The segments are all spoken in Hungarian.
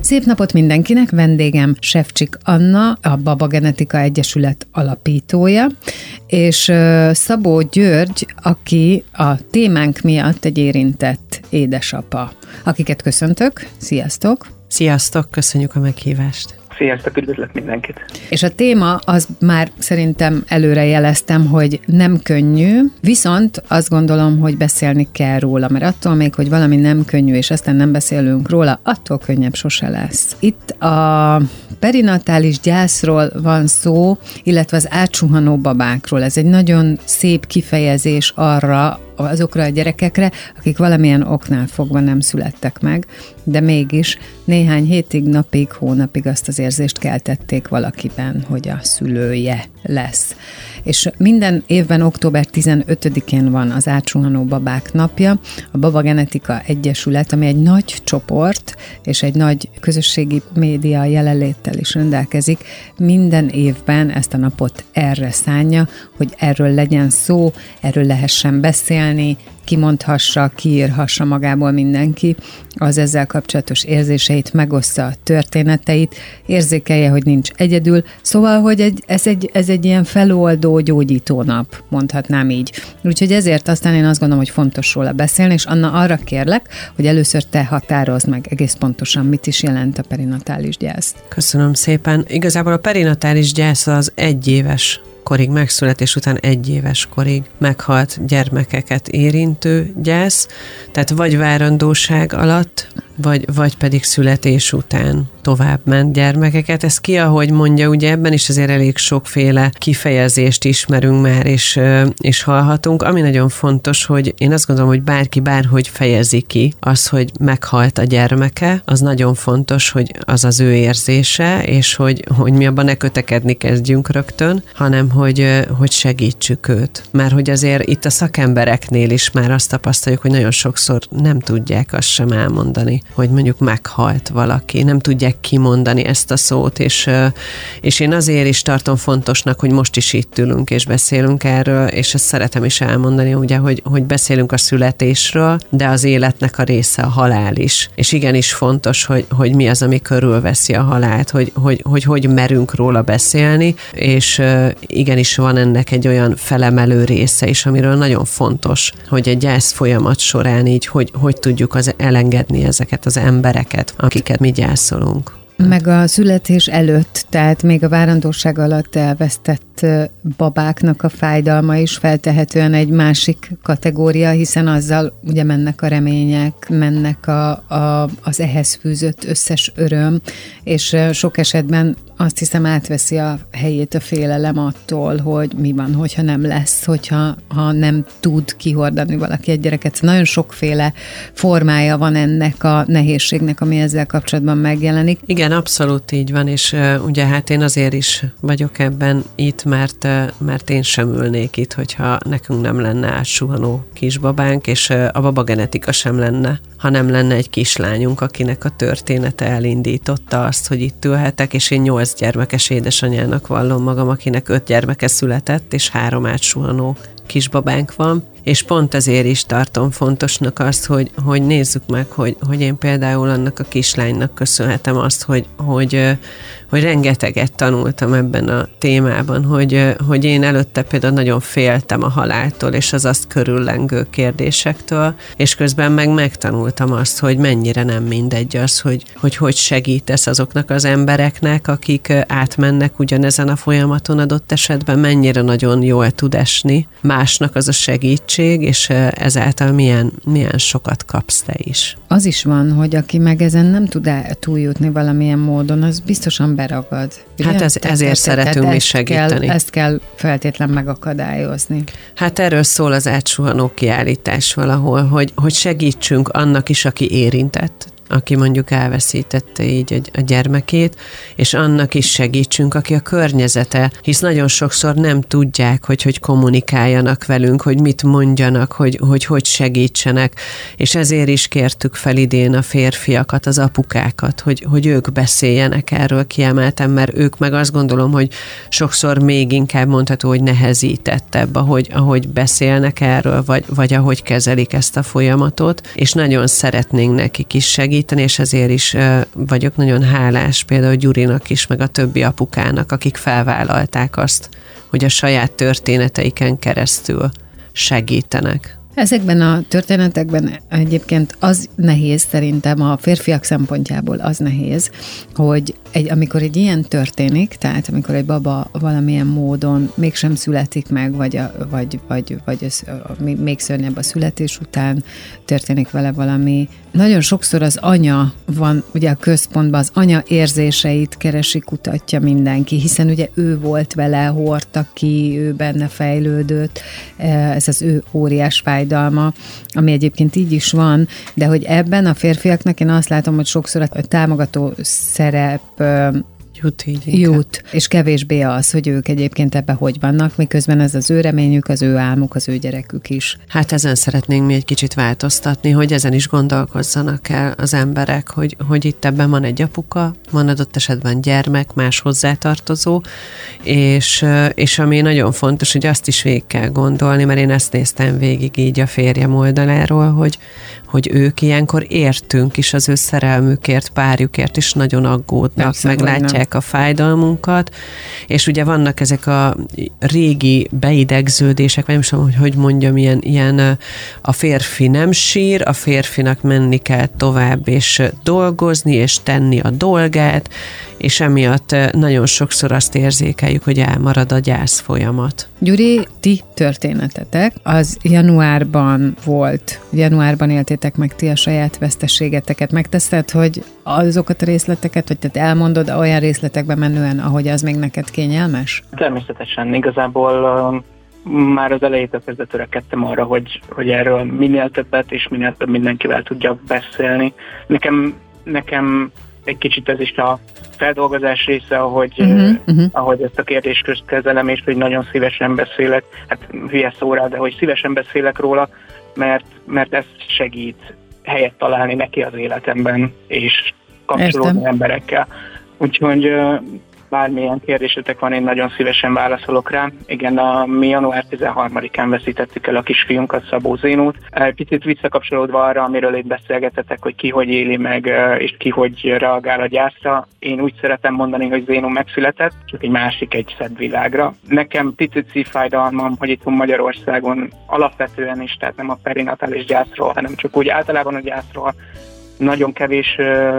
Szép napot mindenkinek, vendégem Sevcsik Anna, a Baba Genetika Egyesület alapítója, és Szabó György, aki a témánk miatt egy érintett édesapa, akiket köszöntök. Sziasztok! Sziasztok, köszönjük a meghívást! Sziasztok, üdvözlök mindenkit! És a téma, az már szerintem előre jeleztem, hogy nem könnyű, viszont azt gondolom, hogy beszélni kell róla, mert attól még, hogy valami nem könnyű, és aztán nem beszélünk róla, attól könnyebb sose lesz. Itt a perinatális gyászról van szó, illetve az átsuhanó babákról. Ez egy nagyon szép kifejezés azokra a gyerekekre, akik valamilyen oknál fogva nem születtek meg, de mégis néhány hétig, napig, hónapig azt az érzést keltették valakiben, hogy a szülője lesz. És minden évben október 15-én van az átsuhanó babák napja. A Baba Genetika Egyesület, ami egy nagy csoport, és egy nagy közösségi média jelenléttel is rendelkezik, minden évben ezt a napot erre szánja, hogy erről legyen szó, erről lehessen beszélni, kimondhassa, kiírhassa magából mindenki az ezzel kapcsolatos érzéseit, megossza a történeteit, érzékelje, hogy nincs egyedül. Szóval, hogy ez egy ilyen feloldó, gyógyító nap, mondhatnám így. Úgyhogy ezért aztán én azt gondolom, hogy fontos róla beszélni, és Anna, arra kérlek, hogy először te határozd meg egész pontosan, mit is jelent a perinatális gyász. Köszönöm szépen. Igazából a perinatális gyász az 1 éves korig, megszületés után 1 éves korig meghalt gyermekeket érintő gyász, tehát vagy várandóság alatt, vagy pedig születés után tovább ment gyermekeket. Ez ki, ahogy mondja, ugye ebben is azért elég sokféle kifejezést ismerünk már, és hallhatunk. Ami nagyon fontos, hogy én azt gondolom, hogy bárki bárhogy fejezi ki az, hogy meghalt a gyermeke, az nagyon fontos, hogy az az ő érzése, és hogy mi abban ne kötekedni kezdjünk rögtön, hanem hogy segítsük őt. Mert hogy azért itt a szakembereknél is már azt tapasztaljuk, hogy nagyon sokszor nem tudják azt sem elmondani, hogy mondjuk meghalt valaki, nem tudják kimondani ezt a szót, és én azért is tartom fontosnak, hogy most is itt ülünk és beszélünk erről, és ezt szeretem is elmondani, ugye, hogy beszélünk a születésről, de az életnek a része a halál is. És igenis fontos, hogy mi az, ami körülveszi a halált, hogy merünk róla beszélni, és igenis van ennek egy olyan felemelő része is, amiről nagyon fontos, hogy egy gyász folyamat során így, hogy tudjuk elengedni ezeket az embereket, akiket mi gyászolunk. Meg a születés előtt, tehát még a várandóság alatt elvesztett babáknak a fájdalma is feltehetően egy másik kategória, hiszen azzal ugye mennek a remények, mennek az ehhez fűzött összes öröm, és sok esetben azt hiszem átveszi a helyét a félelem attól, hogy mi van, hogyha nem lesz, hogyha nem tud kihordani valaki egy gyereket. Nagyon sokféle formája van ennek a nehézségnek, ami ezzel kapcsolatban megjelenik. Igen, abszolút így van, és ugye hát én azért is vagyok ebben itt, mert én sem ülnék itt, hogyha nekünk nem lenne átsuhanó kisbabánk, és a Baba Genetika sem lenne, ha nem lenne egy kislányunk, akinek a története elindította azt, hogy itt ülhetek, és én 8 gyermekes édesanyának vallom magam, akinek 5 gyermeke született, és 3 átsuhanó kisbabánk van, és pont ezért is tartom fontosnak azt, hogy nézzük meg, hogy én például annak a kislánynak köszönhetem azt, hogy rengeteget tanultam ebben a témában, hogy én előtte például nagyon féltem a haláltól, és az azt körüllengő kérdésektől, és közben megtanultam azt, hogy mennyire nem mindegy az, hogy segítesz azoknak az embereknek, akik átmennek ugyanezen a folyamaton adott esetben, mennyire nagyon jól tud esni másnak az a segítség, és ezáltal milyen sokat kapsz te is. Az is van, hogy aki meg ezen nem tud túljutni valamilyen módon, az biztosan beragad. Hát ezért szeretünk mi segíteni. Ezt kell feltétlen megakadályozni. Hát erről szól az átsuhanó kiállítás valahol, hogy segítsünk annak is, aki érintett, aki mondjuk elveszítette így a gyermekét, és annak is segítsünk, aki a környezete, hisz nagyon sokszor nem tudják, hogy kommunikáljanak velünk, hogy mit mondjanak, hogy segítsenek, és ezért is kértük fel idén a férfiakat, az apukákat, hogy ők beszéljenek erről kiemelten, mert ők meg azt gondolom, hogy sokszor még inkább mondható, hogy nehezítettebb, ahogy beszélnek erről, vagy ahogy kezelik ezt a folyamatot, és nagyon szeretnénk nekik is segíteni, segíteni, és ezért is vagyok nagyon hálás például Gyurinak is, meg a többi apukának, akik felvállalták azt, hogy a saját történeteiken keresztül segítenek. Ezekben a történetekben egyébként az nehéz, szerintem a férfiak szempontjából az nehéz, hogy amikor egy ilyen történik, tehát amikor egy baba valamilyen módon mégsem születik meg, vagy még szörnyebb a születés után történik vele valami. Nagyon sokszor az anya van ugye a központban, az anya érzéseit keresi, kutatja mindenki, hiszen ugye ő volt vele, hordta ki, ő benne fejlődött, ez az ő óriás fájdalma, ami egyébként így is van, de hogy ebben a férfiaknak én azt látom, hogy sokszor a támogató szerep jut, és kevésbé az, hogy ők egyébként ebben hogy vannak, miközben ez az ő reményük, az ő álmuk, az ő gyerekük is. Hát ezen szeretnénk mi egy kicsit változtatni, hogy ezen is gondolkozzanak el az emberek, hogy itt ebben van egy apuka, van adott esetben gyermek, más hozzátartozó, és ami nagyon fontos, hogy azt is végig kell gondolni, mert én ezt néztem végig így a férjem oldaláról, hogy ők ilyenkor értünk is az ő szerelmükért, párjukért is nagyon aggódnak, persze, meg látják a fájdalmunkat, és ugye vannak ezek a régi beidegződések, vagy nem tudom, hogy mondjam, ilyen a férfi nem sír, a férfinak menni kell tovább, és dolgozni, és tenni a dolgát, és emiatt nagyon sokszor azt érzékeljük, hogy elmarad a gyász folyamat. Gyuri, ti történetetek az januárban volt, januárban éltétek meg ti a saját veszteségeteket. Megteszed, hogy azokat a részleteket, vagy te elmondod olyan részletekben menően, ahogy az még neked kényelmes? Természetesen, igazából már az elejétől kezdve törekedtem arra, hogy erről minél többet és minél több mindenkivel tudjak beszélni. Nekem egy kicsit ez is a feldolgozás része, ahogy ezt a kérdést kezelem, és hogy nagyon szívesen beszélek, hát hülye szóra, de hogy szívesen beszélek róla, mert ez segít helyet találni neki az életemben, és kapcsolódni emberekkel. Úgyhogy bármilyen kérdésetek van, én nagyon szívesen válaszolok rá. Igen, mi január 13-án veszítettük el a kisfiunkat, Szabó Zénót. Picit visszakapcsolódva arra, amiről itt beszélgetetek, hogy ki hogy éli meg, és ki hogy reagál a gyászra. Én úgy szeretem mondani, hogy Zénó megszületett, csak egy szebb világra. Nekem picit szívfájdalmam, hogy itt Magyarországon alapvetően is, tehát nem a perinatális gyászról, hanem csak úgy általában a gyászról nagyon kevés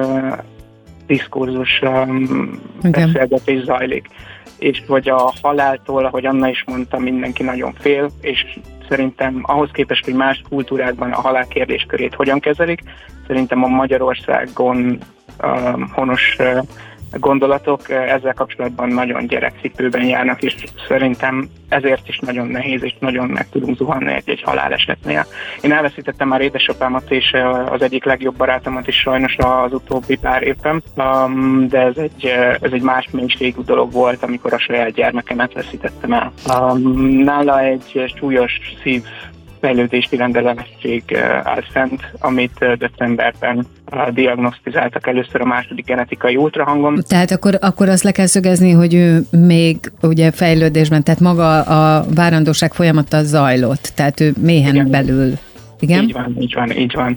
diskurzus beszélgetés zajlik. És hogy a haláltól, ahogy Anna is mondta, mindenki nagyon fél, és szerintem ahhoz képest, hogy más kultúrákban a halál kérdéskörét hogyan kezelik, szerintem a Magyarországon honos gondolatok ezzel kapcsolatban nagyon gyerekcipőben járnak, és szerintem ezért is nagyon nehéz, és nagyon meg tudunk zuhanni egy halálesetnél. Én elveszítettem már édesapámat, és az egyik legjobb barátomat is sajnos az utóbbi pár évben, de ez egy más mélységű dolog volt, amikor a saját gyermekemet veszítettem el. Nála egy súlyos fejlődési rendellenesség áll fent, amit decemberben diagnosztizáltak először a második genetikai ultrahangon. Tehát akkor azt le kell szögezni, hogy ő még ugye fejlődésben, tehát maga a várandóság folyamata zajlott, tehát ő méhen igen, belül. Igen? Így van.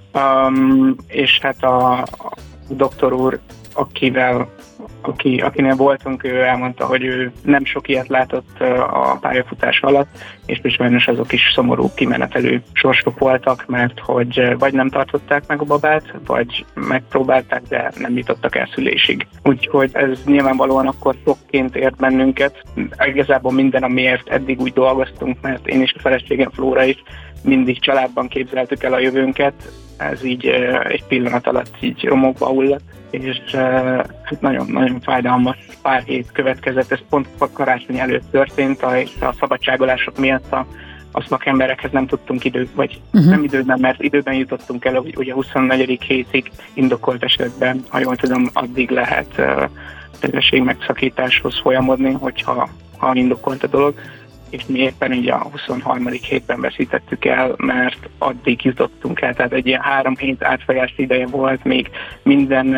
És hát a doktor úr, akinél voltunk, ő elmondta, hogy ő nem sok ilyet látott a pályafutás alatt, és sajnos azok is szomorú kimenetelő sorsok voltak, mert hogy vagy nem tartották meg a babát, vagy megpróbálták, de nem jutottak el szülésig. Úgyhogy ez nyilvánvalóan akkor sokként ért bennünket. Igazából minden, amiért eddig úgy dolgoztunk, mert én és a feleségem Flóra is mindig családban képzeltük el a jövőnket, ez így egy pillanat alatt így romokba hullott, és nagyon-nagyon fájdalmas pár hét következett, ez pont a karácsony előtt történt, és a szabadságolások miatt a szakemberekhez nem tudtunk nem időben, mert időben jutottunk el, ugye 24. hétig indokolt esetben, ha jól tudom, addig lehet terhesség megszakításhoz folyamodni, hogyha indokolt a dolog. és mi éppen így a 23. hétben veszítettük el, mert addig jutottunk el, tehát egy ilyen 3 hét átfolyási ideje volt, még minden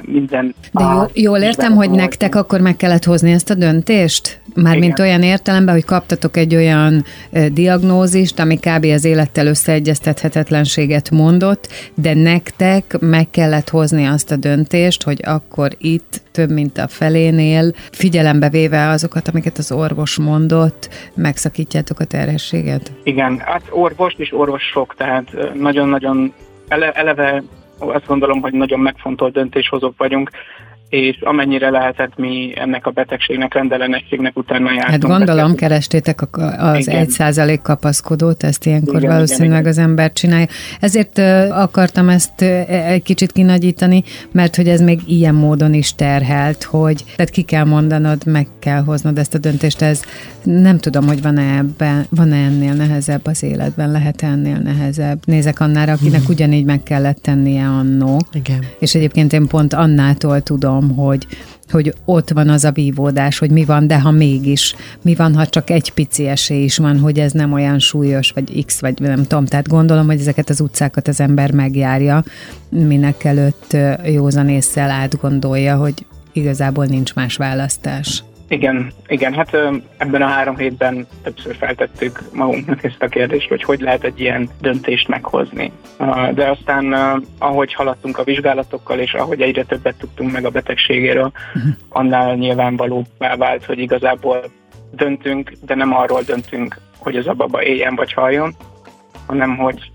De jól értem, hogy nektek akkor meg kellett hozni ezt a döntést? Mármint olyan értelemben, hogy kaptatok egy olyan diagnózist, ami kb. Az élettel összeegyeztethetetlenséget mondott, de nektek meg kellett hozni azt a döntést, hogy akkor itt több mint a felénél, figyelembe véve azokat, amiket az orvos mondott, megszakítjátok a terhességet? Igen, hát orvos és orvosok, tehát nagyon-nagyon eleve azt gondolom, hogy nagyon megfontolt döntéshozók vagyunk, és amennyire lehetett, mi ennek a betegségnek, rendellenességnek utána jártunk. Hát gondolom, kerestétek az 1% kapaszkodót, ezt ilyenkor valószínűleg az ember csinálja. Ezért akartam ezt egy kicsit kinagyítani, mert hogy ez még ilyen módon is terhelt, hogy tehát ki kell mondanod, meg kell hoznod ezt a döntést. Ez nem tudom, hogy van-e ennél nehezebb az életben, lehet ennél nehezebb. Nézek Annára, akinek ugyanígy meg kellett tennie annó. Igen. És egyébként én pont Annától tudom, hogy ott van az a vívódás, hogy mi van, de ha mégis, mi van, ha csak egy pici esély is van, hogy ez nem olyan súlyos, vagy X, vagy nem tudom. Tehát gondolom, hogy ezeket az utcákat az ember megjárja, minek előtt józan ésszel átgondolja, hogy igazából nincs más választás. Igen, hát ebben a 3 hétben többször feltettük magunknak ezt a kérdést, hogy lehet egy ilyen döntést meghozni. De aztán, ahogy haladtunk a vizsgálatokkal, és ahogy egyre többet tudtunk meg a betegségéről, annál nyilvánvalóbbá vált, hogy igazából döntünk, de nem arról döntünk, hogy ez a baba éljen vagy haljon, hanem hogy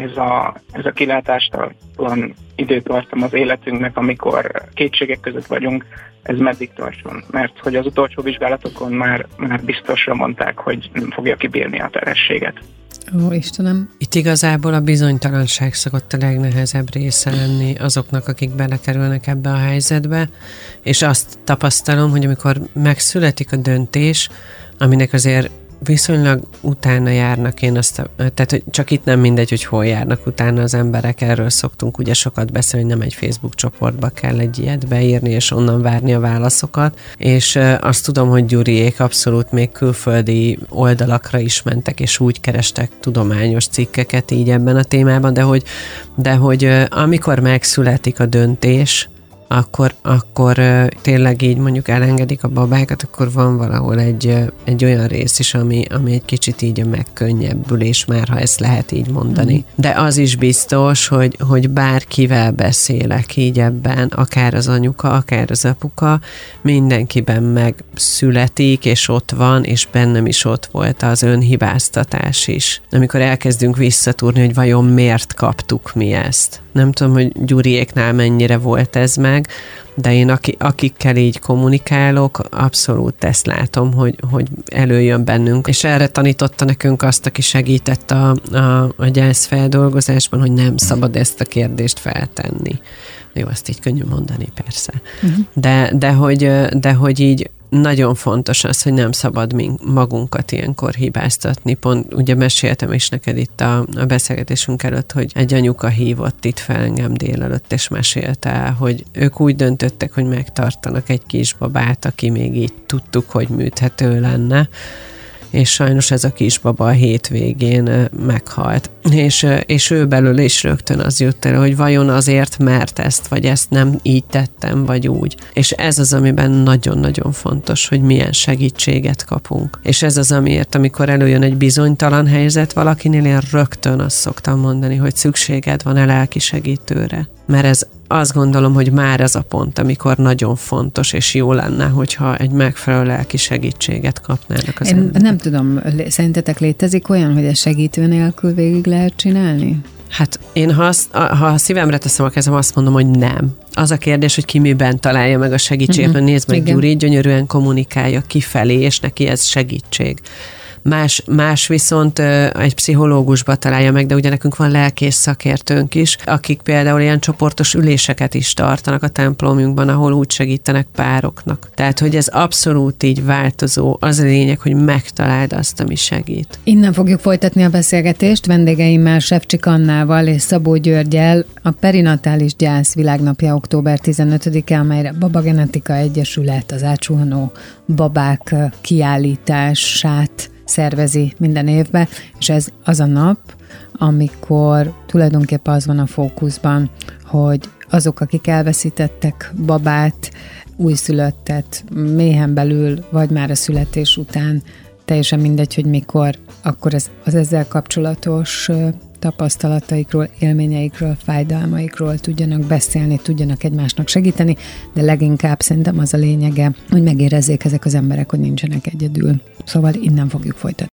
ez a kilátástalan időtartam az életünknek, amikor kétségek között vagyunk, ez meddig tartson. Mert hogy az utolsó vizsgálatokon már biztosra mondták, hogy nem fogja kibírni a terhességet. Ó, Istenem. Itt igazából a bizonytalanság szokott a legnehezebb része lenni azoknak, akik belekerülnek ebbe a helyzetbe, és azt tapasztalom, hogy amikor megszületik a döntés, aminek azért viszonylag utána járnak, tehát hogy csak itt nem mindegy, hogy hol járnak utána az emberek, erről szoktunk ugye sokat beszélni, hogy nem egy Facebook csoportba kell egy ilyet beírni, és onnan várni a válaszokat, és azt tudom, hogy Gyuriék abszolút még külföldi oldalakra is mentek, és úgy kerestek tudományos cikkeket így ebben a témában, de hogy amikor megszületik a döntés, akkor tényleg így mondjuk elengedik a babákat, akkor van valahol egy olyan rész is, ami egy kicsit így a megkönnyebbülés már, ha ezt lehet így mondani. De az is biztos, hogy bárkivel beszélek így ebben, akár az anyuka, akár az apuka, mindenkiben megszületik, és ott van, és bennem is ott volt az önhibáztatás is. Amikor elkezdünk visszatúrni, hogy vajon miért kaptuk mi ezt. Nem tudom, hogy Gyuriéknál mennyire volt ez meg, de én akikkel így kommunikálok, abszolút ezt látom, hogy előjön bennünk. És erre tanította nekünk azt, aki segített a gyászfeldolgozásban, hogy nem szabad ezt a kérdést feltenni. Jó, azt így könnyű mondani, persze. De hogy így nagyon fontos az, hogy nem szabad magunkat ilyenkor hibáztatni. Pont ugye meséltem is neked itt a beszélgetésünk előtt, hogy egy anyuka hívott itt fel engem délelőtt, és mesélte el, hogy ők úgy döntöttek, hogy megtartanak egy kisbabát, aki még így tudtuk, hogy műthető lenne, és sajnos ez a kisbaba a hétvégén meghalt. És ő belőle is rögtön az jött el, hogy vajon azért, mert ezt, vagy ezt nem így tettem, vagy úgy. És ez az, amiben nagyon-nagyon fontos, hogy milyen segítséget kapunk. És ez az, amiért, amikor előjön egy bizonytalan helyzet valakinél, én rögtön azt szoktam mondani, hogy szükséged van-e lelki segítőre. Mert ez azt gondolom, hogy már ez a pont, amikor nagyon fontos, és jó lenne, hogyha egy megfelelő lelki segítséget kapnának az emberek. Nem tudom, szerintetek létezik olyan, hogy a segítő nélkül végig lehet csinálni? Hát én, ha a szívemre teszem a kezem, azt mondom, hogy nem. Az a kérdés, hogy ki miben találja meg a segítséget, mert nézd meg, Gyuri gyönyörűen kommunikálja kifelé, és neki ez segítség. Más viszont egy pszichológusba találja meg, de ugye nekünk van lelkész szakértőnk is, akik például ilyen csoportos üléseket is tartanak a templomunkban, ahol úgy segítenek pároknak. Tehát, hogy ez abszolút így változó. Az a lényeg, hogy megtaláld azt, ami segít. Innen fogjuk folytatni a beszélgetést vendégeimmel, Sevcsik Annával és Szabó Györggyel. A perinatális gyász világnapja október 15-e, amelyre Babagenetika Egyesület az átsuhanó babák kiállítását szervezi minden évben, és ez az a nap, amikor tulajdonképpen az van a fókuszban, hogy azok, akik elveszítettek babát, újszülöttet, méhen belül, vagy már a születés után, teljesen mindegy, hogy mikor, akkor az ezzel kapcsolatos tapasztalataikról, élményeikről, fájdalmaikról tudjanak beszélni, tudjanak egymásnak segíteni, de leginkább szerintem az a lényege, hogy megérezzék ezek az emberek, hogy nincsenek egyedül. Szóval innen fogjuk folytatni.